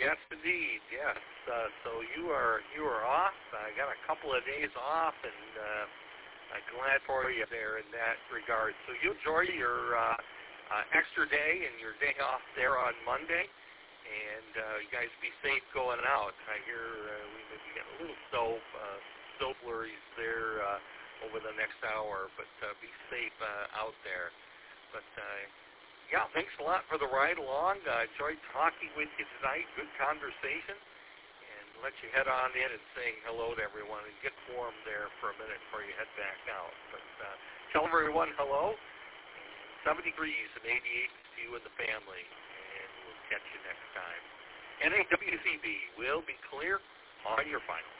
Yes, indeed. Yes. So you are off. I got a couple of days off, and I'm glad for you there in that regard. So you enjoy your extra day and your day off there on Monday, and you guys be safe going out. I hear we may be getting a little snow flurries there over the next hour, but be safe out there. But yeah, thanks a lot for the ride along. Enjoyed talking with you tonight. Good conversation. And let you head on in and saying hello to everyone and get warm there for a minute before you head back out. But tell everyone hello. 70 degrees and 88 to you and the family. And we'll catch you next time. NAWCB will be clear on your final.